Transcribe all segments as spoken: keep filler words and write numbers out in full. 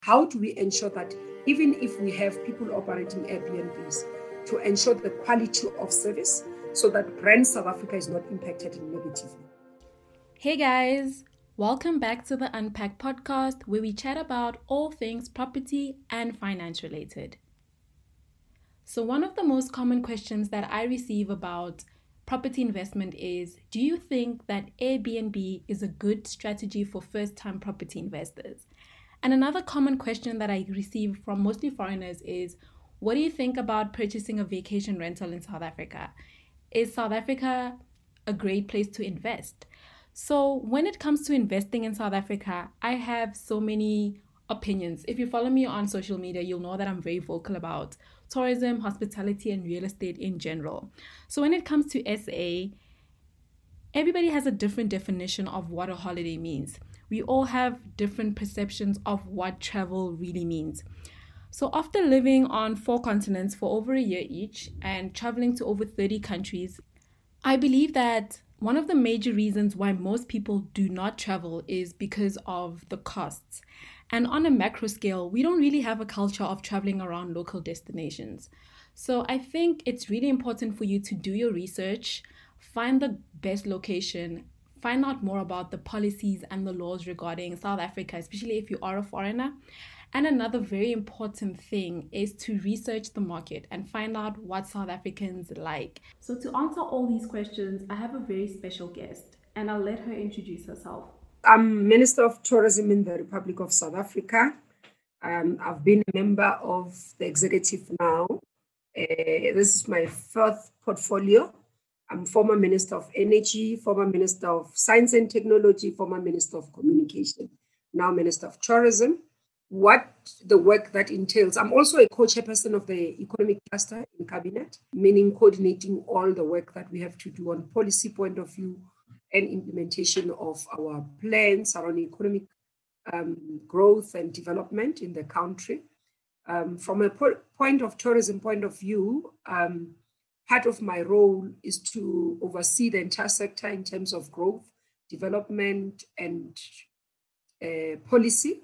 how do we ensure that even if we have people operating Airbnbs, to ensure the quality of service so that brand South Africa is not impacted negatively. Hey guys, welcome back to the Unpack podcast, where we chat about all things property and finance related. So one of the most common questions that I receive about property investment is, do you think that Airbnb is a good strategy for first-time property investors? And another common question that I receive from mostly foreigners is, what do you think about purchasing a vacation rental in South Africa? Is South Africa a great place to invest? So when it comes to investing in South Africa, I have so many opinions. If you follow me on social media, you'll know that I'm very vocal about tourism, hospitality, and real estate in general. So when it comes to S A, everybody has a different definition of what a holiday means. We all have different perceptions of what travel really means. So after living on four continents for over a year each and traveling to over thirty countries, I believe that one of the major reasons why most people do not travel is because of the costs. And on a macro scale, we don't really have a culture of traveling around local destinations. So I think it's really important for you to do your research, find the best location, find out more about the policies and the laws regarding South Africa, especially if you are a foreigner. And another very important thing is to research the market and find out what South Africans like. So to answer all these questions, I have a very special guest, and I'll let her introduce herself. I'm Minister of Tourism in the Republic of South Africa. Um, I've been a member of the executive now. Uh, this is my fourth portfolio. I'm former Minister of Energy, former Minister of Science and Technology, former Minister of Communication, now Minister of Tourism. What the work that entails. I'm also a co-chairperson of the economic cluster in cabinet, meaning coordinating all the work that we have to do on policy point of view and implementation of our plans around economic um, growth and development in the country. Um, from a po- point of tourism point of view, um, part of my role is to oversee the entire sector in terms of growth, development, and uh, policy.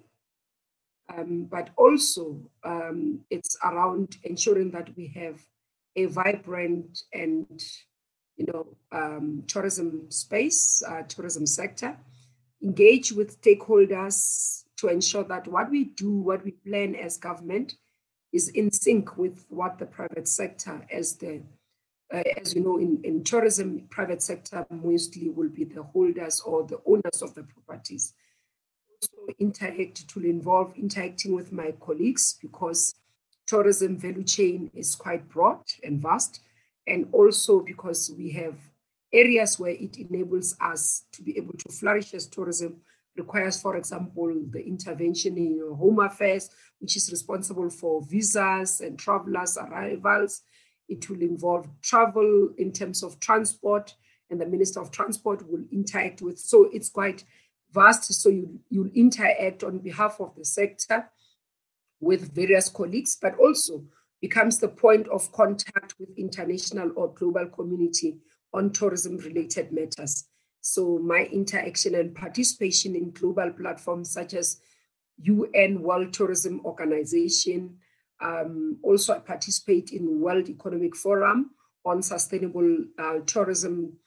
Um, but also um, it's around ensuring that we have a vibrant and, you know, um, tourism space, uh, tourism sector, engage with stakeholders to ensure that what we do, what we plan as government is in sync with what the private sector as the, uh, as you know, in, in tourism, private sector mostly will be the holders or the owners of the properties. Also interact to involve interacting with my colleagues because tourism value chain is quite broad and vast, and also because we have areas where it enables us to be able to flourish as tourism requires, for example, the intervention in your Home Affairs, which is responsible for visas and travelers' arrivals. It will involve travel in terms of transport, and the Minister of Transport will interact with. So it's quite vast, so you, you'll interact on behalf of the sector with various colleagues, but also becomes the point of contact with international or global community on tourism-related matters. So my interaction and participation in global platforms such as U N World Tourism Organization. Um, also, I participate in World Economic Forum on Sustainable uh, Tourism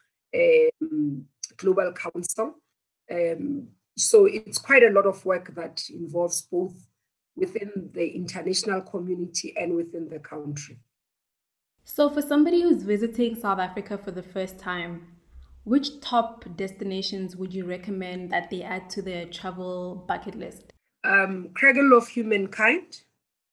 um, Global Council. Um, so it's quite a lot of work that involves both within the international community and within the country. So for somebody who's visiting South Africa for the first time, which top destinations would you recommend that they add to their travel bucket list? Um, Cradle of Humankind.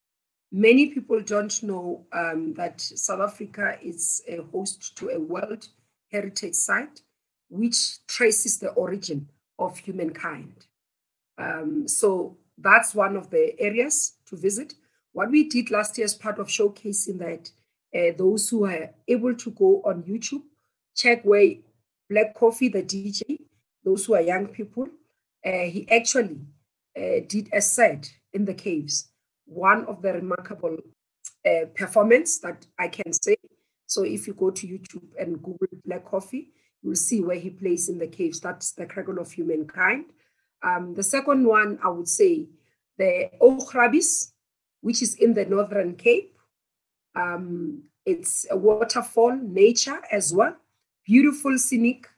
Many people don't know um, that South Africa is a host to a World Heritage Site, which traces the origin of humankind. Um, so that's one of the areas to visit. What we did last year as part of showcasing that uh, those who are able to go on YouTube, check where Black Coffee, the D J, those who are young people, uh, he actually uh, did a set in the caves. One of the remarkable uh, performance that I can say. So if you go to YouTube and Google Black Coffee, you'll see where he plays in the caves. That's the Cradle of Humankind. Um, the second one, I would say, the Oograbis, which is in the Northern Cape. Um, it's a waterfall, nature as well. Beautiful, scenic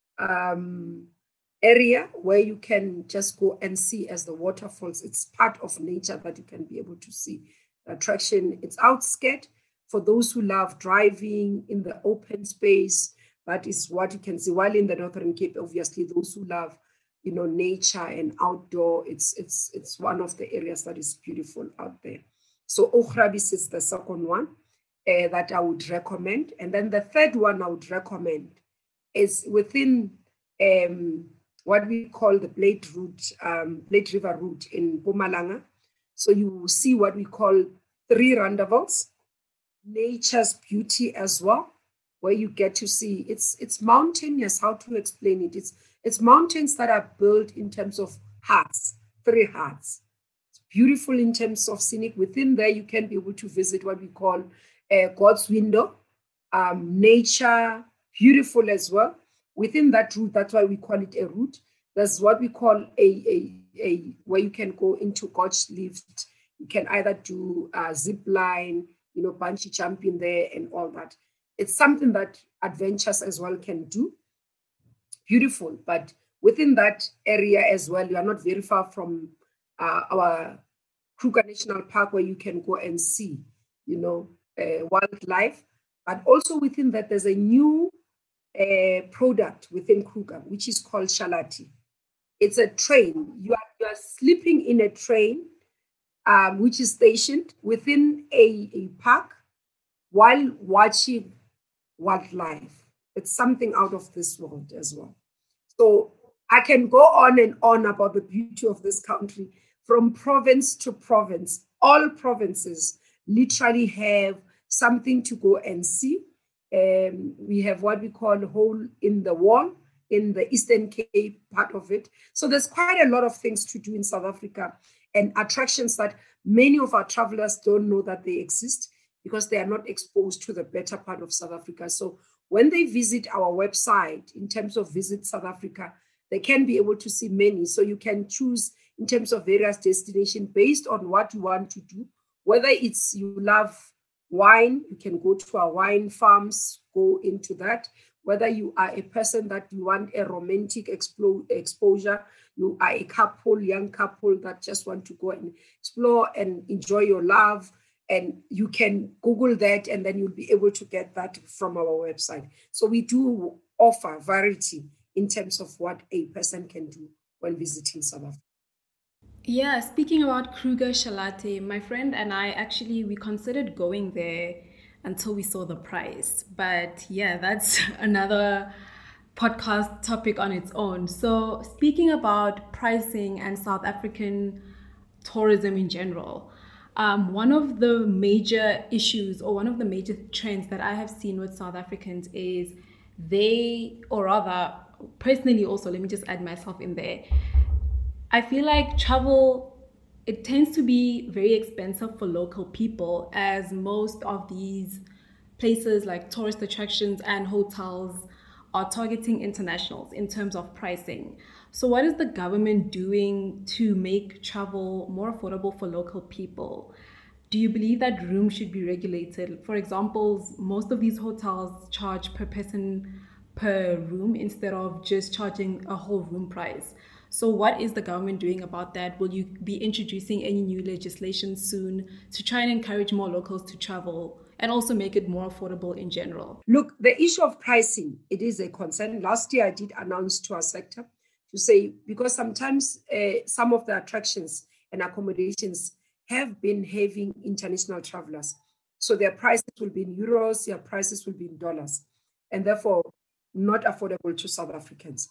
um, area where you can just go and see as the waterfalls. It's part of nature that you can be able to see. The attraction, it's outskirt for those who love driving in the open space. That is what you can see. While in the Northern Cape, obviously, those who love, you know, nature and outdoor, it's it's it's one of the areas that is beautiful out there. So Oograbis is the second one uh, that I would recommend. And then the third one I would recommend is within um, what we call the Blade Route, um, Blade River Route in Mpumalanga. So you will see what we call three roundabouts, nature's beauty as well, where you get to see it's it's mountainous. How to explain it? It's it's mountains that are built in terms of hearts, three hearts. It's beautiful in terms of scenic. Within there, you can be able to visit what we call uh, God's window, um, nature, beautiful as well. Within that route, that's why we call it a route. There's what we call a a, a where you can go into God's lift. You can either do a zip line, you know, bungee jumping there and all that. It's something that adventurers as well can do. Beautiful, but within that area as well, you are not very far from uh, our Kruger National Park, where you can go and see, you know, uh, wildlife. But also within that, there's a new uh, product within Kruger, which is called Shalati. It's a train. You are, you are sleeping in a train, um, which is stationed within a, a park while watching wildlife. It's something out of this world as well. So I can go on and on about the beauty of this country from province to province. All provinces literally have something to go and see. Um, we have what we call hole in the wall in the Eastern Cape part of it. So there's quite a lot of things to do in South Africa and attractions that many of our travelers don't know that they exist because they are not exposed to the better part of South Africa. So when they visit our website, in terms of Visit South Africa, they can be able to see many. So you can choose in terms of various destinations based on what you want to do. Whether it's you love wine, you can go to our wine farms, go into that. Whether you are a person that you want a romantic expo- exposure, you are a couple, young couple that just want to go and explore and enjoy your love, and you can Google that and then you'll be able to get that from our website. So we do offer variety in terms of what a person can do when visiting South Africa. Yeah, speaking about Kruger Shalati, my friend and I actually, we considered going there until we saw the price. But yeah, that's another podcast topic on its own. So speaking about pricing and South African tourism in general, um, one of the major issues or one of the major trends that I have seen with South Africans is they, or rather, personally also, let me just add myself in there, I feel like travel, it tends to be very expensive for local people, as most of these places like tourist attractions and hotels are targeting internationals in terms of pricing. So what is the government doing to make travel more affordable for local people? Do you believe that rooms should be regulated? For example, most of these hotels charge per person per room instead of just charging a whole room price. So what is the government doing about that? Will you be introducing any new legislation soon to try and encourage more locals to travel and also make it more affordable in general? Look, the issue of pricing, it is a concern. Last year, I did announce to our sector to say, because sometimes uh, some of the attractions and accommodations have been having international travelers. So their prices will be in euros, their prices will be in dollars, and therefore not affordable to South Africans.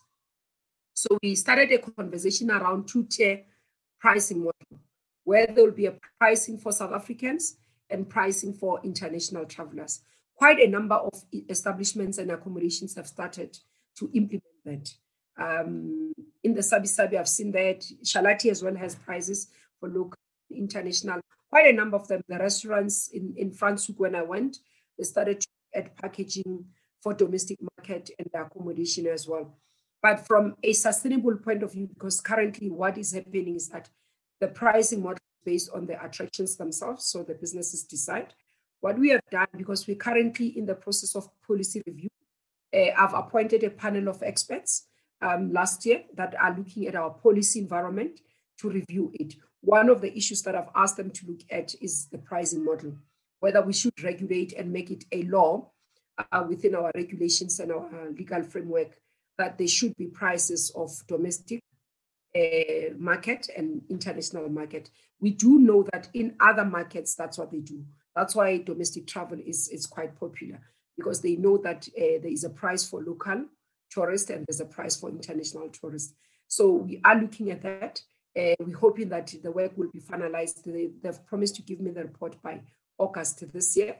So we started a conversation around two-tier pricing model, where there will be a pricing for South Africans and pricing for international travelers. Quite a number of establishments and accommodations have started to implement that. Um, in the Sabi Sabi, I've seen that. Shalati as well has prices for local, international. Quite a number of them. The restaurants in, in Franschhoek, when I went, they started to add packaging for domestic market and the accommodation as well. But from a sustainable point of view, because currently what is happening is that The pricing model is based on the attractions themselves, so the businesses decide. What we have done, because we're currently in the process of policy review, uh, I've appointed a panel of experts um, last year that are looking at our policy environment to review it. One of the issues that I've asked them to look at is the pricing model, whether we should regulate and make it a law uh, within our regulations and our legal framework that there should be prices of domestic uh, market and international market. We do know that in other markets, that's what they do. That's why domestic travel is, is quite popular, because they know that uh, there is a price for local tourists and there's a price for international tourists. So we are looking at that. Uh, we're hoping that the work will be finalized. They, they've promised to give me the report by August this year.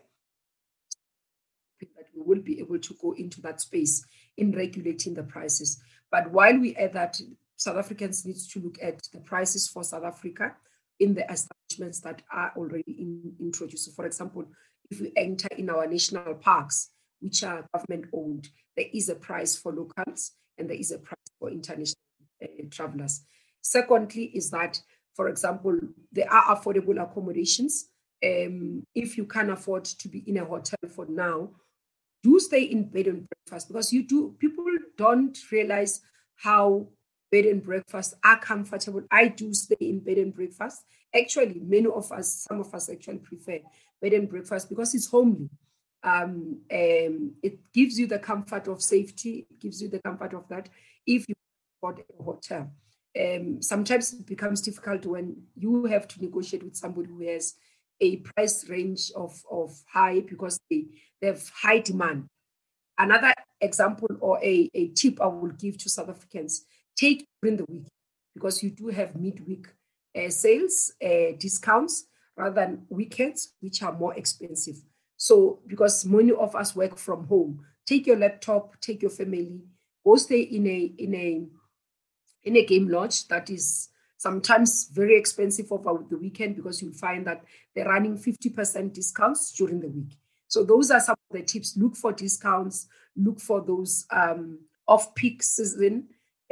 That we will be able to go into that space in regulating the prices. But while we add that, South Africans need to look at the prices for South Africa in the establishments that are already in, introduced. So for example, if we enter in our national parks, which are government owned, there is a price for locals and there is a price for international uh, travelers. Secondly, is that, for example, there are affordable accommodations. Um, if you can't afford to be in a hotel for now, do stay in bed and breakfast, because you do, people don't realize how bed and breakfast are comfortable. I do stay in bed and breakfast. Actually, many of us, some of us actually prefer bed and breakfast because it's homely. Um, um, it gives you the comfort of safety. It gives you the comfort of that. If you afford a hotel, um, sometimes it becomes difficult when you have to negotiate with somebody who has a price range of, of high, because they, they have high demand. Another example or a, a tip I will give to South Africans, take during the week, because you do have midweek uh, sales, uh, discounts, rather than weekends, which are more expensive. So because many of us work from home, take your laptop, take your family, go stay in a, in a, in a game lodge that is sometimes very expensive over the weekend, because you'll find that they're running fifty percent discounts during the week. So those are some of the tips. Look for discounts, look for those um, off-peak season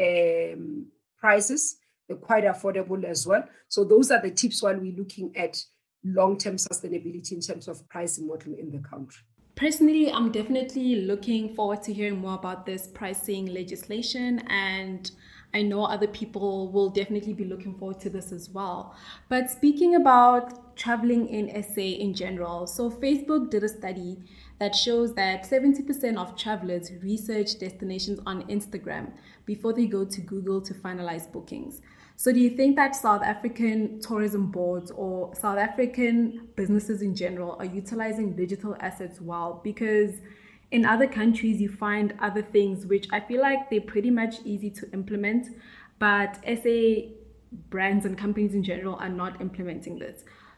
um, prices. They're quite affordable as well. So those are the tips while we're looking at long-term sustainability in terms of pricing model in the country. Personally, I'm definitely looking forward to hearing more about this pricing legislation, and I know other people will definitely be looking forward to this as well. But speaking about traveling in S A in general, so Facebook did a study that shows that seventy percent of travelers research destinations on Instagram before they go to Google to finalize bookings. So do you think that South African tourism boards or South African businesses in general are utilizing digital assets well? Because in other countries, you find other things which I feel like they're pretty much easy to implement, but S A brands and companies in general are not implementing this.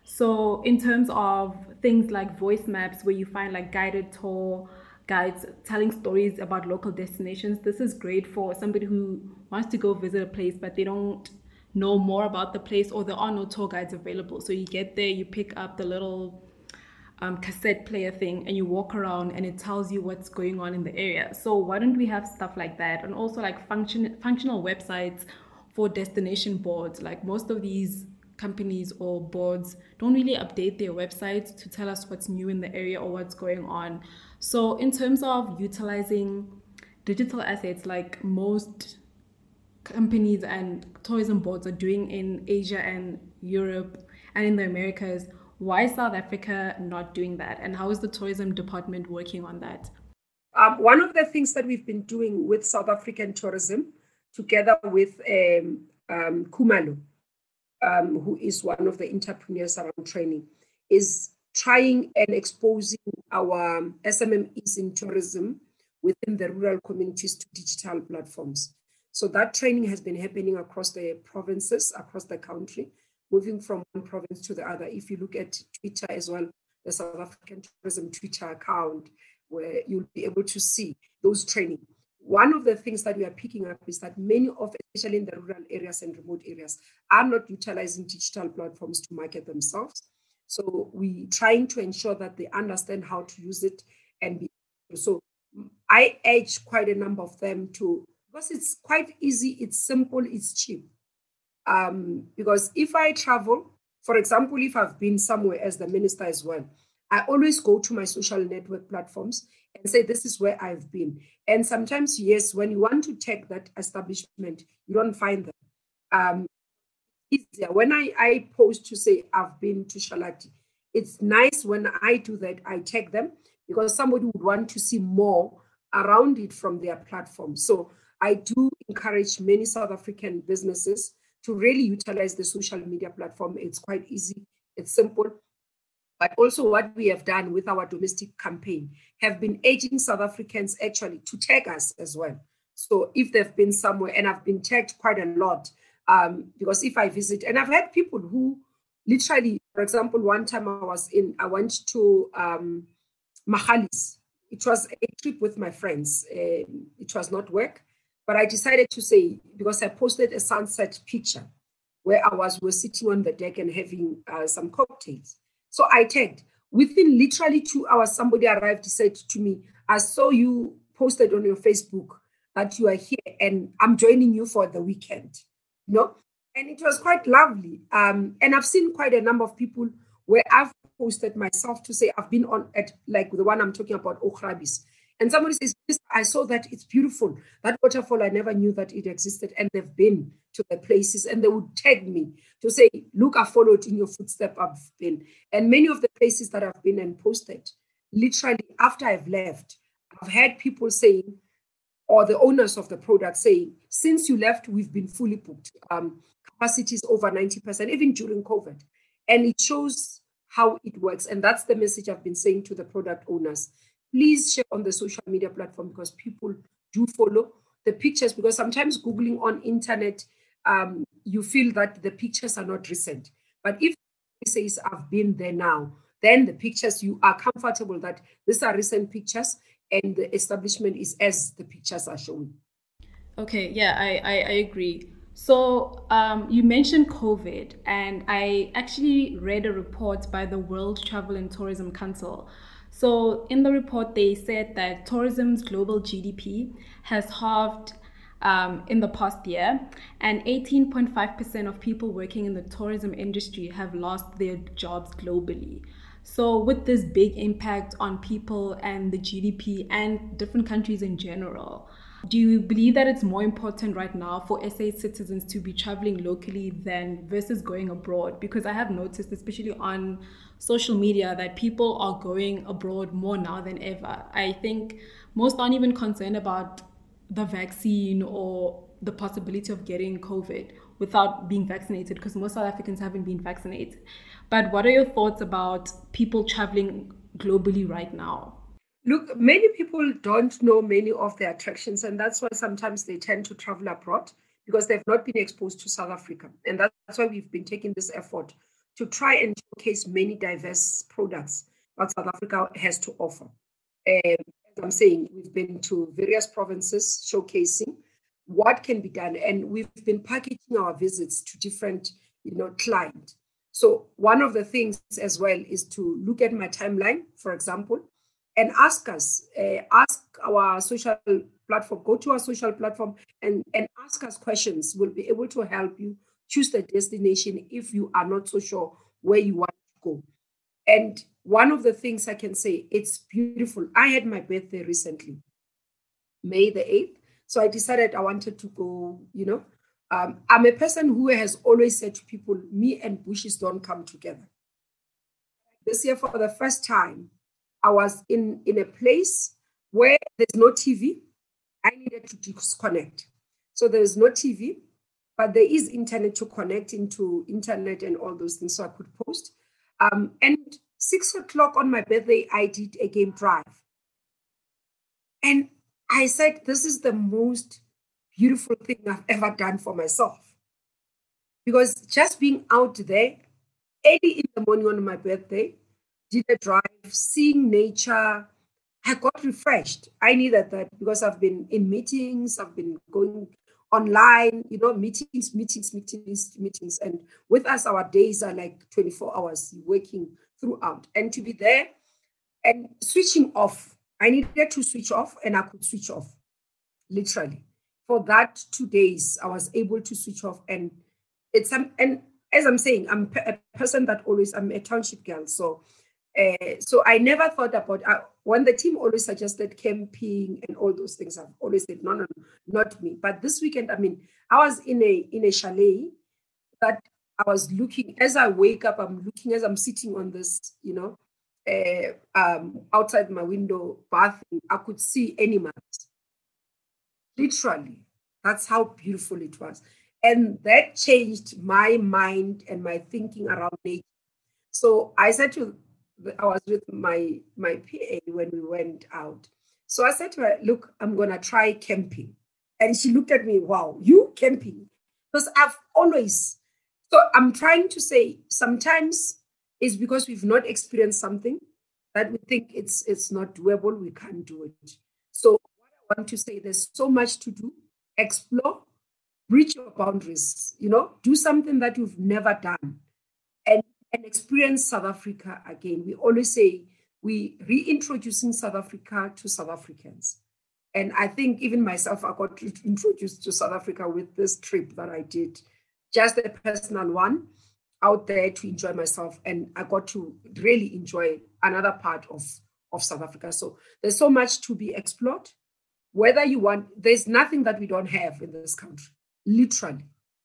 So in terms of things like voice maps, where you find like guided tour guides telling stories about local destinations, this is great for somebody who wants to go visit a place, but they don't know more about the place, or there are no tour guides available. So you get there, you pick up the little um, cassette player thing and you walk around and it tells you what's going on in the area. So why don't we have stuff like that? And also like function functional websites for destination boards. Like most of these companies or boards don't really update their websites to tell us what's new in the area or what's going on. So in terms of utilizing digital assets, like most companies and tourism boards are doing in Asia and Europe and in the Americas, why is South Africa not doing that? And how is the tourism department working on that? Um, one of the things that we've been doing with South African tourism, together with um, um, Khumalo, um, who is one of the entrepreneurs around training, is trying and exposing our S M M Es in tourism within the rural communities to digital platforms. So that training has been happening across the provinces, across the country, moving from one province to the other. If you look at Twitter as well, the South African Tourism Twitter account, where you'll be able to see those training. One of the things that we are picking up is that many of, especially in the rural areas and remote areas, are not utilizing digital platforms to market themselves. So we're trying to ensure that they understand how to use it and be. So I urge quite a number of them to, because it's quite easy, it's simple, it's cheap. Um, because if I travel, for example, if I've been somewhere as the minister as well, I always go to my social network platforms and say, this is where I've been. And sometimes, yes, when you want to tag that establishment, you don't find them. Um, easier. When I, I post to say, I've been to Shalati, it's nice when I do that, I tag them, because somebody would want to see more around it from their platform. So I do encourage many South African businesses to really utilize the social media platform. It's quite easy, it's simple. But also what we have done with our domestic campaign have been urging South Africans actually to tag us as well. So if they've been somewhere, and I've been tagged quite a lot, um, because if I visit, and I've had people who literally, for example, one time I was in, I went to um, Mahalis. It was a trip with my friends. Uh, it was not work, but I decided to say, because I posted a sunset picture where I was, we were sitting on the deck and having uh, some cocktails. So I tagged. Within literally two hours, somebody arrived. He said to me, I saw you posted on your Facebook that you are here and I'm joining you for the weekend. You know? And it was quite lovely. Um, and I've seen quite a number of people where I've posted myself to say I've been on at, like the one I'm talking about, Ochrabis. And somebody says, I saw that, it's beautiful. That waterfall, I never knew that it existed. And they've been to the places and they would tag me to say, look, I followed in your footsteps, I've been. And many of the places that I've been and posted, literally after I've left, I've had people saying, or the owners of the product saying, since you left, we've been fully booked. Um, capacity is over ninety percent, even during COVID. And it shows how it works. And that's the message I've been saying to the product owners. Please share on the social media platform, because people do follow the pictures, because sometimes Googling on internet, um, you feel that the pictures are not recent. But if it says I've been there now, then the pictures, you are comfortable that these are recent pictures and the establishment is as the pictures are showing. Okay, yeah, I, I, I agree. So um, you mentioned COVID, and I actually read a report by the World Travel and Tourism Council. So in the report, they said that tourism's global G D P has halved um, in the past year, and eighteen point five percent of people working in the tourism industry have lost their jobs globally. So with this big impact on people and the G D P and different countries in general, do you believe that it's more important right now for S A citizens to be traveling locally than versus going abroad? Because I have noticed, especially on social media, that people are going abroad more now than ever. I think most aren't even concerned about the vaccine or the possibility of getting COVID without being vaccinated, because most South Africans haven't been vaccinated. But what are your thoughts about people traveling globally right now? Look, many people don't know many of the attractions, and that's why sometimes they tend to travel abroad, because they've not been exposed to South Africa. And that's why we've been taking this effort to try and showcase many diverse products that South Africa has to offer. Um, as I'm saying, we've been to various provinces showcasing what can be done, and we've been packaging our visits to different, you know, clients. So one of the things as well is to look at my timeline, for example, and ask us, uh, ask our social platform, go to our social platform and, and ask us questions. We'll be able to help you choose the destination if you are not so sure where you want to go. And one of the things I can say, it's beautiful. I had my birthday recently, May the eighth. So I decided I wanted to go, you know. Um, I'm a person who has always said to people, me and bushes don't come together. This year, for the first time, I was in, in a place where there's no T V. I needed to disconnect. So there's no T V, but there is internet to connect into internet and all those things, so I could post. Um, and six o'clock on my birthday, I did a game drive. And I said, this is the most beautiful thing I've ever done for myself. Because just being out there, early in the morning on my birthday, did a drive, seeing nature, I got refreshed. I needed that because I've been in meetings, I've been going online, you know, meetings, meetings, meetings, meetings. And with us, our days are like twenty-four hours working throughout. And to be there and switching off, I needed to switch off and I could switch off, literally. For that two days, I was able to switch off. And it's um, and as I'm saying, I'm a person that always, I'm a township girl. So, uh, so I never thought about, uh, when the team always suggested camping and all those things, I've always said, no, no, no, not me. But this weekend, I mean, I was in a, in a chalet that I was looking, as I wake up, I'm looking, as I'm sitting on this, you know, uh, um, outside my window bathing, I could see animals. Literally, that's how beautiful it was. And that changed my mind and my thinking around nature. So I said to, I was with my, my P A when we went out. So I said to her, look, I'm going to try camping. And she looked at me, wow, you camping? Because I've always, so I'm trying to say sometimes it's because we've not experienced something that we think it's it's not doable, we can't do it. So what I want to say, there's so much to do. Explore, reach your boundaries, you know, do something that you've never done, and, and experience South Africa again. We always say we reintroducing South Africa to South Africans. And I think even myself, I got introduced to South Africa with this trip that I did, just a personal one out there to enjoy myself. And I got to really enjoy another part of, of South Africa. So there's so much to be explored. Whether you want, there's nothing that we don't have in this country, literally.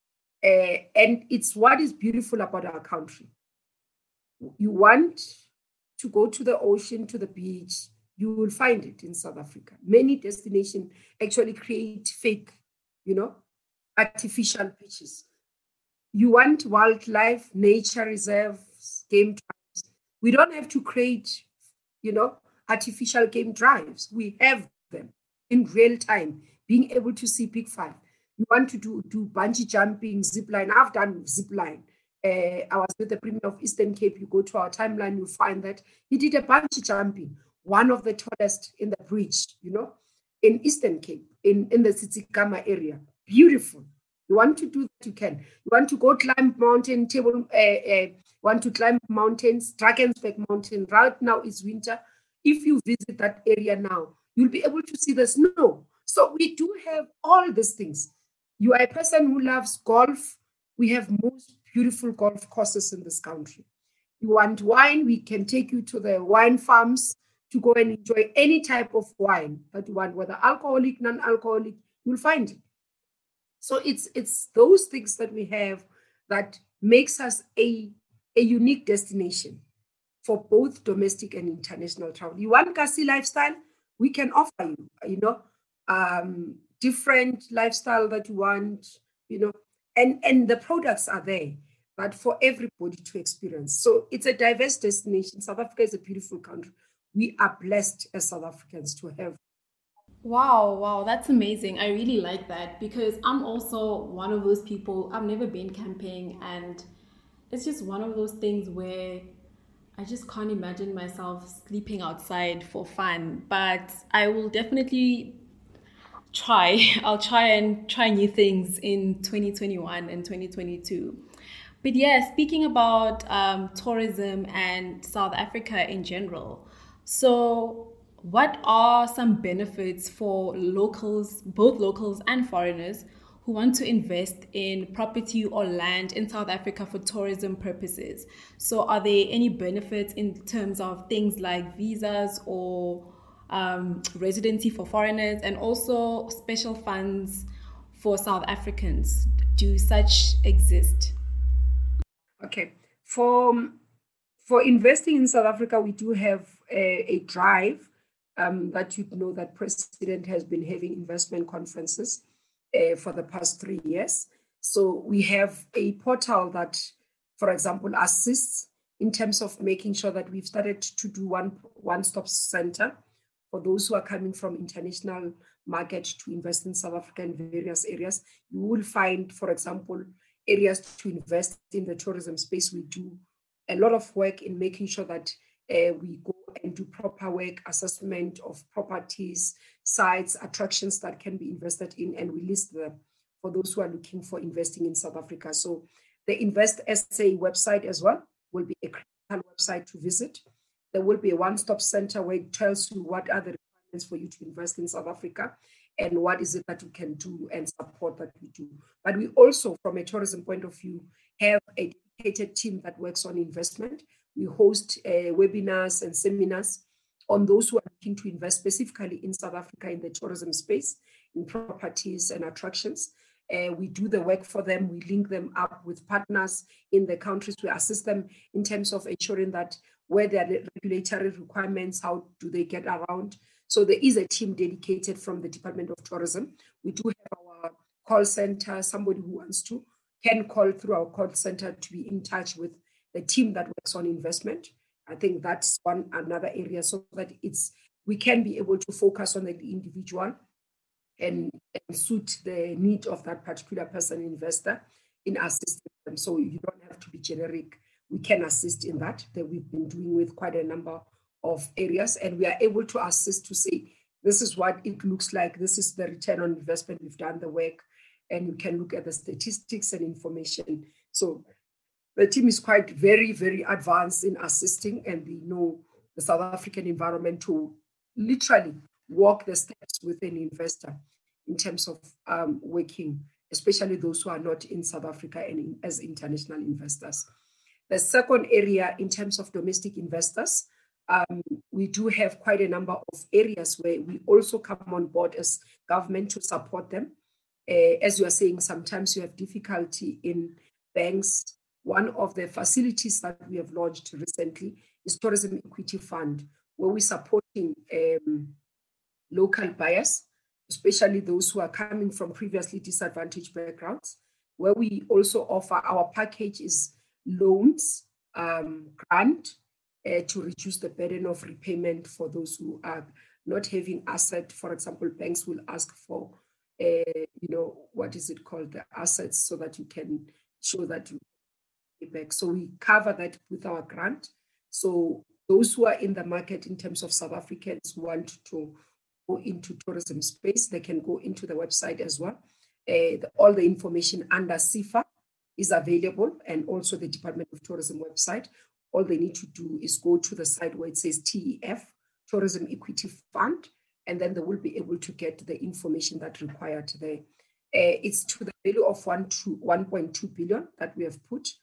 Uh, and it's what is beautiful about our country. You want to go to the ocean, to the beach, you will find it in South Africa. Many destinations actually create fake, you know, artificial beaches. You want wildlife, nature reserves, game drives. We don't have to create, you know, artificial game drives. We have them in real time, being able to see Big Five. You want to do, do bungee jumping, zip line. I've done zip line. Uh, I was with the Premier of Eastern Cape. You go to our timeline, you find that he did a bungee jumping, one of the tallest in the bridge, you know, in Eastern Cape, in, in the Tsitsikamma area. Beautiful. You want to do that, you can. You want to go climb mountain, table, uh, uh, want to climb mountains, Drakensberg Mountain. Right now it's winter. If you visit that area now, you'll be able to see the snow. So we do have all these things. You are a person who loves golf. We have most beautiful golf courses in this country. You want wine, we can take you to the wine farms to go and enjoy any type of wine that you want, whether alcoholic, non-alcoholic, you'll find it. So it's it's those things that we have that makes us a, a unique destination for both domestic and international travel. You want Kasi lifestyle? We can offer you, you know, um, different lifestyle that you want, you know, and, and the products are there, but for everybody to experience. So it's a diverse destination. South Africa is a beautiful country. We are blessed as South Africans to have. Wow, wow, that's amazing. I really like that because I'm also one of those people. I've never been camping, and it's just one of those things where I just can't imagine myself sleeping outside for fun. But I will definitely try. I'll try and try new things in twenty twenty-one and twenty twenty-two. But yeah, speaking about um, tourism and South Africa in general. So what are some benefits for locals, both locals and foreigners, who want to invest in property or land in South Africa for tourism purposes? So are there any benefits in terms of things like visas or um, residency for foreigners, and also special funds for South Africans? Do such exist? Okay. For, for investing in South Africa, we do have a, a drive um, that you know that President has been having investment conferences uh, for the past three years. So we have a portal that, for example, assists in terms of making sure that we've started to do one one-stop center for those who are coming from international market to invest in South Africa in various areas. You will find, for example, areas to invest in the tourism space. We do a lot of work in making sure that uh, we go and do proper work, assessment of properties, sites, attractions that can be invested in, and we list them for those who are looking for investing in South Africa. So the Invest S A website as well will be a critical website to visit. There will be a one-stop center where it tells you what are the requirements for you to invest in South Africa. and what is it that we can do and support that we do. But we also, from a tourism point of view, have a dedicated team that works on investment. We host uh, webinars and seminars on those who are looking to invest specifically in South Africa in the tourism space, in properties and attractions. Uh, we do the work for them. We link them up with partners in the countries. We assist them in terms of ensuring that where there are regulatory requirements, how do they get around? So there is a team dedicated from the Department of Tourism. We do have our call center. Somebody who wants to can call through our call center to be in touch with the team that works on investment. I think that's one another area, so that it's we can be able to focus on the individual and, and suit the need of that particular person, investor, in assisting them. So you don't have to be generic. We can assist in that, that we've been doing with quite a number of areas, and we are able to assist to say, this is what it looks like, this is the return on investment, we've done the work, and you can look at the statistics and information. So the team is quite very, very advanced in assisting, and they know the South African environment to literally walk the steps with an investor in terms of um, working, especially those who are not in South Africa and in, as international investors. The second area, in terms of domestic investors, um, we do have quite a number of areas where we also come on board as government to support them. Uh, as you are saying, sometimes you have difficulty in banks. One of the facilities that we have launched recently is Tourism Equity Fund, where we're supporting um, local buyers, especially those who are coming from previously disadvantaged backgrounds, where we also offer our package is loans, um, grant, uh, to reduce the burden of repayment for those who are not having asset. For example, banks will ask for, uh, you know, what is it called, the assets, so that you can show that you pay back. So we cover that with our grant. So those who are in the market in terms of South Africans who want to go into tourism space, they can go into the website as well. Uh, the, all the information under SEFA is available, and also the Department of Tourism website. All they need to do is go to the site where it says T E F, Tourism Equity Fund, and then they will be able to get the information that's required there. Uh, it's to the value of one point two billion that we have put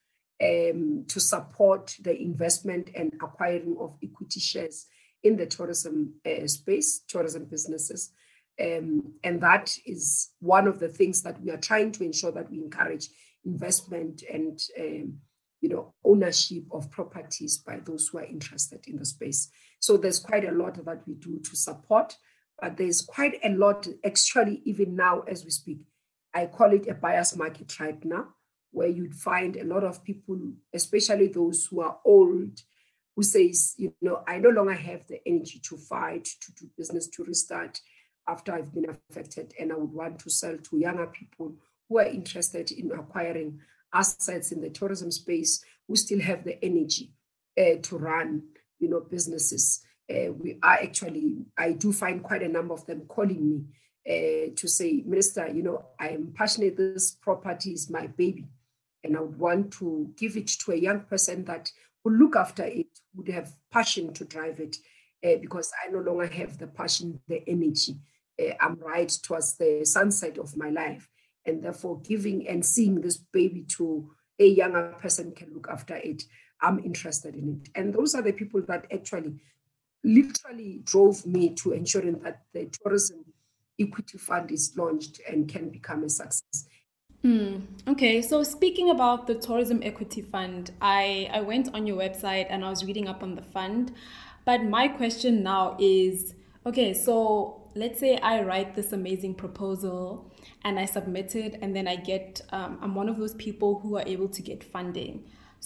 um, to support the investment and acquiring of equity shares in the tourism uh, space, tourism businesses. Um, and that is one of the things that we are trying to ensure, that we encourage investment and um, you know, ownership of properties by those who are interested in the space. So there's quite a lot that we do to support, but there's quite a lot actually even now as we speak. I call it a buyer's market right now, where you'd find a lot of people, especially those who are old, who says, you know, I no longer have the energy to fight, to do business, to restart after I've been affected, and I would want to sell to younger people who are interested in acquiring assets in the tourism space, who still have the energy uh, to run, you know, businesses. Uh, we are actually, I do find quite a number of them calling me uh, to say, Minister, you know, I am passionate, this property is my baby, and I would want to give it to a young person that will look after it, would have passion to drive it, uh, because I no longer have the passion, the energy. Uh, I'm right towards the sunset of my life. And therefore, giving and seeing this baby to a younger person can look after it, I'm interested in it. And those are the people that actually literally drove me to ensuring that the Tourism Equity Fund is launched and can become a success. Mm, okay, so speaking about the Tourism Equity Fund, I, I went on your website and I was reading up on the fund. But my question now is, okay, so let's say I write this amazing proposal and I submit it, and then I get, um, I'm one of those people who are able to get funding.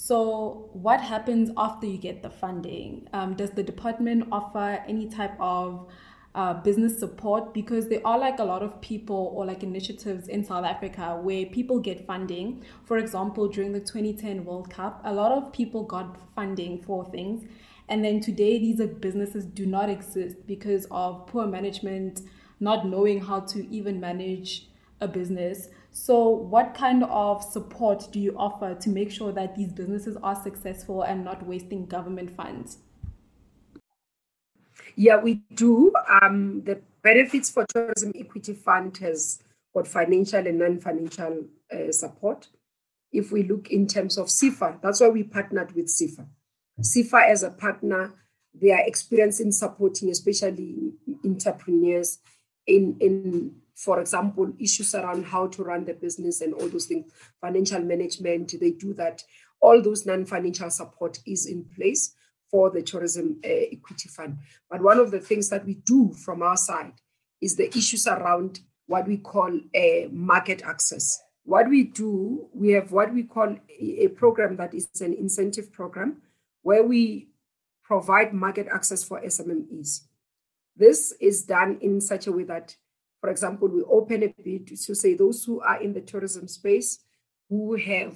So what happens after you get the funding? Um, does the department offer any type of uh, business support? Because there are like a lot of people or like initiatives in South Africa where people get funding. For example, during the twenty ten World Cup, a lot of people got funding for things. And then today, these businesses do not exist because of poor management, not knowing how to even manage a business. So what kind of support do you offer to make sure that these businesses are successful and not wasting government funds? Yeah, we do. Um, the Benefits for Tourism Equity Fund has got financial and non-financial uh, support. If we look in terms of SIFA, that's why we partnered with SIFA. SIFA as a partner, they are experienced in supporting, especially entrepreneurs in, in, for example, issues around how to run the business and all those things, financial management, they do that. All those non-financial support is in place for the Tourism uh, Equity Fund. But one of the things that we do from our side is the issues around what we call a market access. What we do, we have what we call a program that is an incentive program where we provide market access for S M M Es. This is done in such a way that, for example, we open a bid to say those who are in the tourism space, who have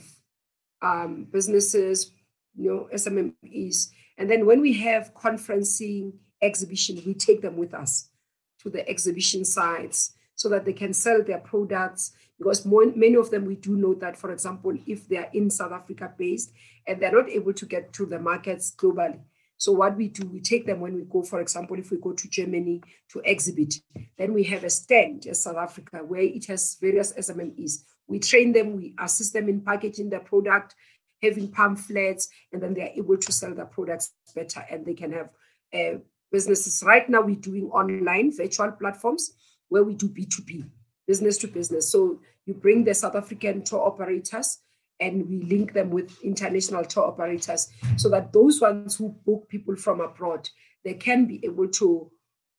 um, businesses, you know, S M M Es, and then when we have conferencing, exhibition, we take them with us to the exhibition sites so that they can sell their products. Because more, many of them, we do know that, for example, if they are in South Africa based and they're not able to get to the markets globally. So what we do, we take them when we go, for example, if we go to Germany to exhibit, then we have a stand in South Africa where it has various S M M Es. We train them, we assist them in packaging their product, having pamphlets, and then they're able to sell their products better and they can have uh, businesses. Right now, we're doing online virtual platforms where we do B two B, business to business. So you bring the South African tour operators and we link them with international tour operators so that those ones who book people from abroad, they can be able to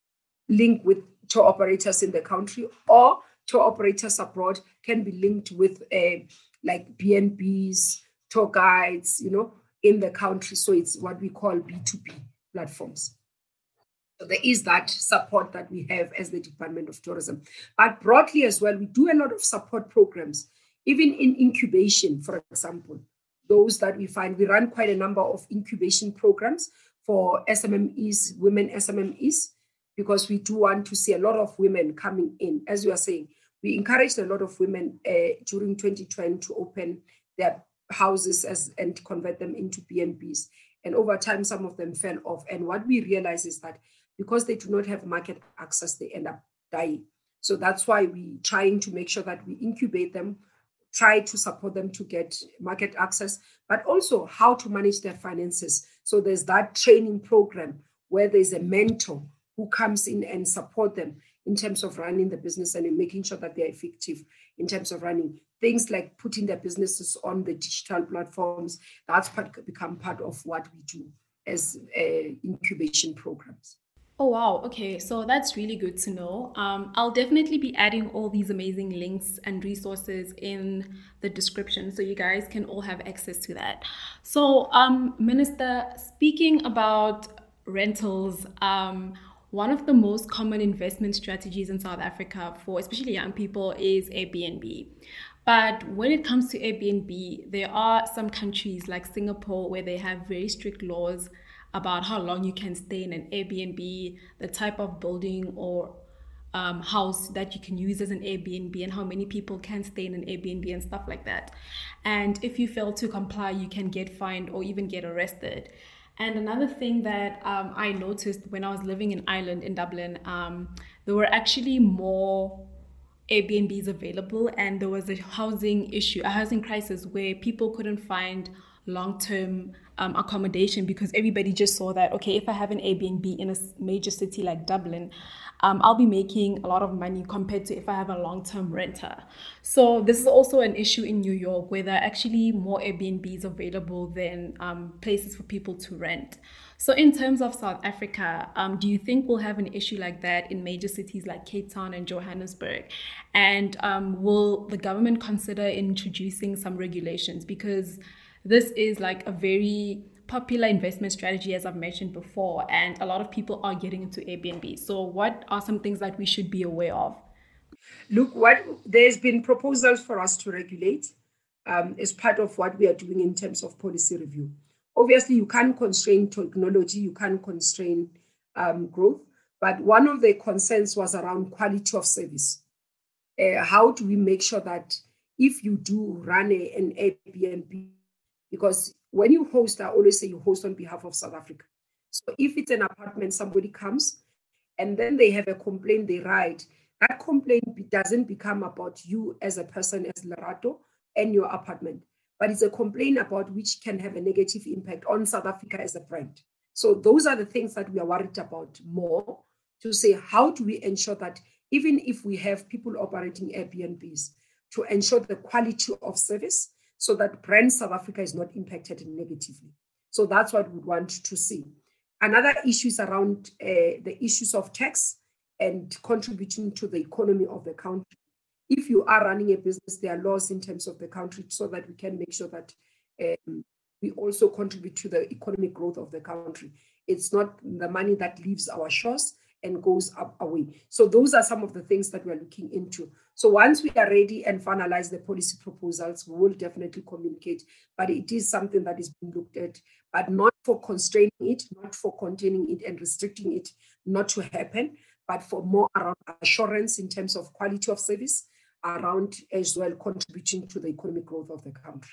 link with tour operators in the country, or tour operators abroad can be linked with uh, like B and Bs, tour guides, you know, in the country. So it's what we call B two B platforms. So there is that support that we have as the Department of Tourism. But broadly as well, we do a lot of support programs, even in incubation, for example. Those that we find, we run quite a number of incubation programs for S M M Es, women S M M Es, because we do want to see a lot of women coming in. As you are saying, we encouraged a lot of women uh, during twenty twenty to open their houses as and convert them into B and Bs. And over time, some of them fell off. And what we realize is that because they do not have market access, they end up dying. So that's why we're trying to make sure that we incubate them, try to support them to get market access, but also how to manage their finances. So there's that training program where there's a mentor who comes in and support them in terms of running the business and in making sure that they're effective in terms of running things like putting their businesses on the digital platforms. That's part, become part of what we do as uh, incubation programs. Oh, wow. Okay. So that's really good to know. Um, I'll definitely be adding all these amazing links and resources in the description so you guys can all have access to that. So, um, Minister, speaking about rentals, um, one of the most common investment strategies in South Africa for especially young people is Airbnb. But when it comes to Airbnb, there are some countries like Singapore where they have very strict laws about how long you can stay in an Airbnb, the type of building or um, house that you can use as an Airbnb, and how many people can stay in an Airbnb and stuff like that. And if you fail to comply, you can get fined or even get arrested. And another thing that um, I noticed when I was living in Ireland, in Dublin, um, there were actually more Airbnbs available, and there was a housing issue, a housing crisis where people couldn't find long-term um, accommodation because everybody just saw that, okay, if I have an Airbnb in a major city like Dublin, um, I'll be making a lot of money compared to if I have a long-term renter. So this is also an issue in New York where there are actually more Airbnbs available than um, places for people to rent. So in terms of South Africa, um, do you think we'll have an issue like that in major cities like Cape Town and Johannesburg? And um, will the government consider introducing some regulations? Because this is like a very popular investment strategy, as I've mentioned before, and a lot of people are getting into Airbnb. So what are some things that we should be aware of? Look, what there's been proposals for us to regulate um, as part of what we are doing in terms of policy review. Obviously, you can't constrain technology, you can't constrain um, growth, but one of the concerns was around quality of service. Uh, how do we make sure that if you do run a, an Airbnb, because when you host, I always say you host on behalf of South Africa. So if it's an apartment, somebody comes and then they have a complaint they write, that complaint doesn't become about you as a person, as Lerato, and your apartment, but it's a complaint about which can have a negative impact on South Africa as a brand. So those are the things that we are worried about more, to say, how do we ensure that even if we have people operating Airbnbs, to ensure the quality of service so that brand South Africa is not impacted negatively. So that's what we want to see. Another issue is around uh, the issues of tax and contributing to the economy of the country. If you are running a business, there are laws in terms of the country so that we can make sure that um, we also contribute to the economic growth of the country. It's not the money that leaves our shores and goes up away. So those are some of the things that we're looking into. So once we are ready and finalize the policy proposals, we will definitely communicate, but it is something that is being looked at, but not for constraining it, not for containing it and restricting it not to happen, but for more around assurance in terms of quality of service, around as well contributing to the economic growth of the country.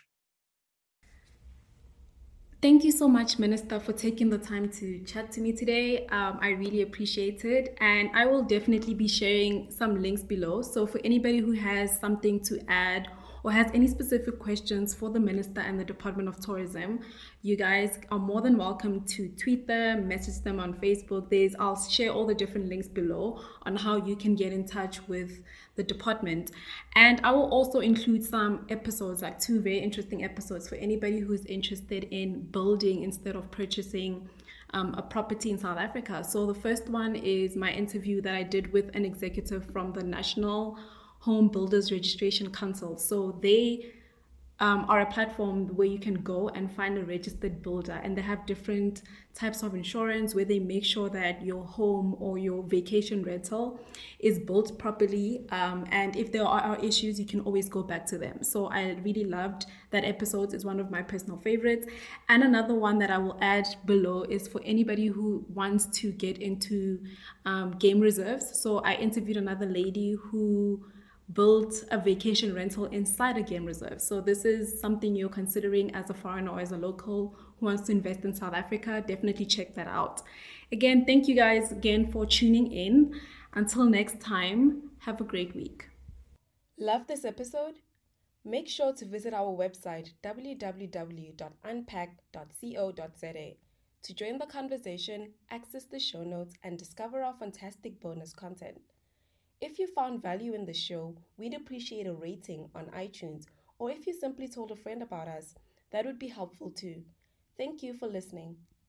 Thank you so much, Minister, for taking the time to chat to me today. Um, I really appreciate it. And I will definitely be sharing some links below. So for anybody who has something to add or has any specific questions for the Minister and the Department of Tourism, you guys are more than welcome to tweet them, message them on Facebook. There's, I'll share all the different links below on how you can get in touch with the department. And I will also include some episodes, like two very interesting episodes for anybody who's interested in building instead of purchasing um, a property in South Africa. So the first one is my interview that I did with an executive from the National Home Builders Registration Council. So they um, are a platform where you can go and find a registered builder, and they have different types of insurance where they make sure that your home or your vacation rental is built properly. Um, and if there are issues, you can always go back to them. So I really loved that episode. It's one of my personal favorites. And another one that I will add below is for anybody who wants to get into um, game reserves. So I interviewed another lady who built a vacation rental inside a game reserve. So this is something you're considering as a foreigner or as a local who wants to invest in South Africa. Definitely check that out. Again, thank you guys again for tuning in. Until next time, have a great week. Love this episode? Make sure to visit our website w w w dot unpack dot co dot z a to join the conversation, access the show notes, and discover our fantastic bonus content. If you found value in the show, we'd appreciate a rating on iTunes, or if you simply told a friend about us, that would be helpful too. Thank you for listening.